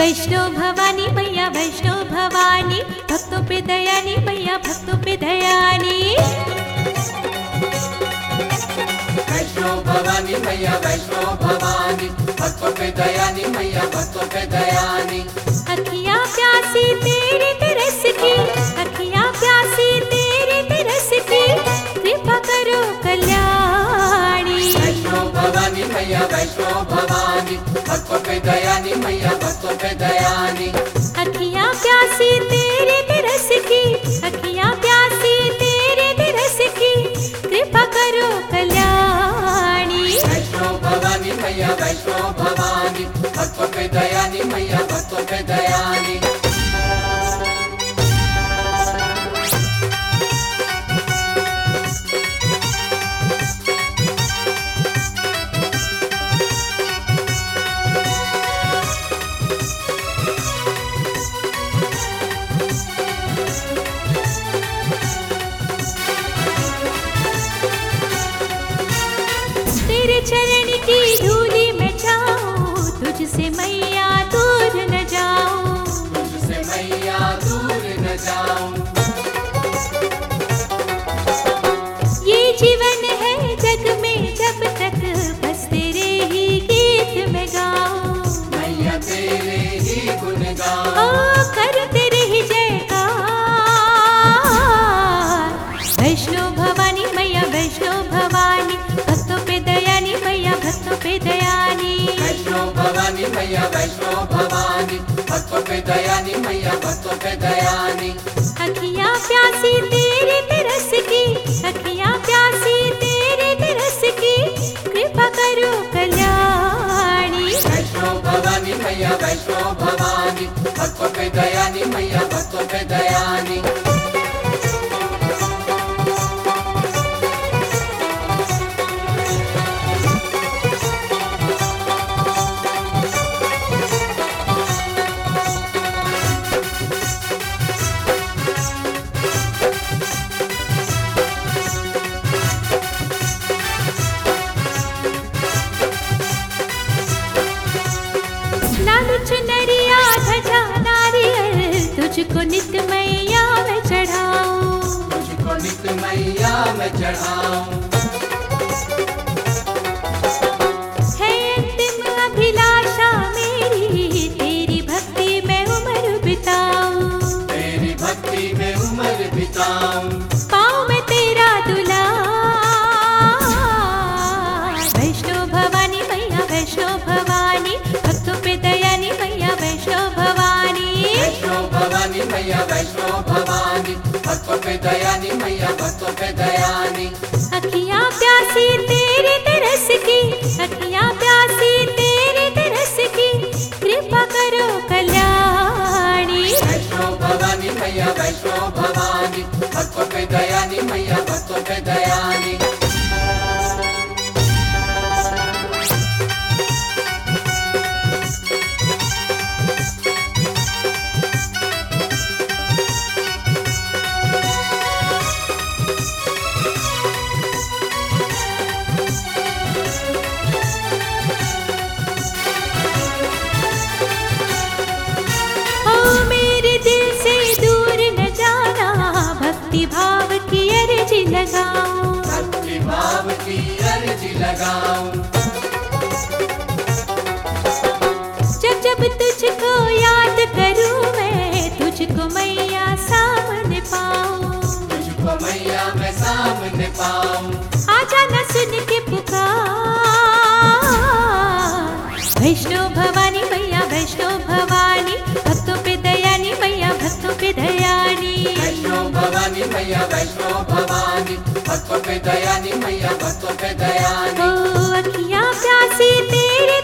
वैष्णो भवानी मैया वैष्णो भवानी, भक्तों पे दयानी मैया भक्तों पे दयानी। वैष्णो भवानी मैया वैष्णो भवानी, भक्तों पे दयानी मैया भक्तों पे दयानी। अखियाँ प्यासी तेरे तरस की, अखियाँ प्यासी तेरे तरस की, कृपा करो कल्याणी। वैष्णो भवानी मैया वैष्णो भवानी, भक्तों पे दयानी मैया भक्तों पे दयानी। अखियाँ प्यासी तेरे तरस की, अखियाँ प्यासी तेरे तरस की, कृपा करो कल्याणी। वैष्णो भवानी मैया वैष्णो भवानी, भक्तों पे दयानी मैया भक्तों पे दयानी। तेरे चरण की धूली में जाऊं, तुझसे मैया दूर न जाऊं, तुझसे मैया दूर न जाऊं। ये जीवन है जग में जब तक बस तेरे ही गीत में गाऊं। मैया तेरे ही गुण गाऊं। ओ कर तेरे ही जयकार। वैष्णो भवानी मैया वैष्णो भवानी, भक्तों पे दयानी मैया भक्तों पे दयानी। वैष्णो भवानी मैया वैष्णो भवानी, भक्तों पे दयानी मैया भक्तों पे दयानी। अखियाँ प्यासी तेरे तरस की, अखियाँ प्यासी तेरे तरस की, कृपा करो कल्याणी। वैष्णो भवानी मैया वैष्णो भवानी, भक्तों पे दयानी मैया भक्तों पे दयानी। लाल चुनरिया ध्वजा नारियल, तुझको नित मैया मैं चढ़ाऊं, तुझको नित मैया मैं चढ़ाऊं। है अंतिम अभिलाषा मेरी, तेरी भक्ति में उम्र बिताऊं, तेरी भक्ति में उम्र बिताऊं। पाँव में तेरा दुलार। वैष्णो भवानी मैया वैष्णो भवानी, भक्तों पे दयानी मैया वैष्णो भवानी। वैष्णो भवानी मैया वैष्णो भवानी, भक्तों पे दयानी मैया भक्तों पे दयानी। अखियाँ प्यासी तेरे तरस की, अखियाँ प्यासी तेरे तरस की, कृपा करो कल्याणी। वैष्णो भवानी मैया वैष्णो भवानी, भक्तों पे दयानी मैया भक्तों पे दयानी। ओ मेरे दिल से दूर न जाना, भक्ति भाव की अर्जी लगाऊं, भक्ति भाव की अर्जी लगाऊं। जब जब तुझको याद करूं मैं, तुझको मैया सामने पाऊं, तुझको मैया मैं सामने पाऊं। आजा न सुन के पुकार। वैष्णो भवानी मैया वैष्णो भवानी, भक्तों पे दयानी मैया भक्तों पे दयानी। वैष्णो भवानी मैया वैष्णो भवानी, भक्तों पे दयानी मैया भक्तों पे दयानी। ओ अखियाँ प्यासी तेरे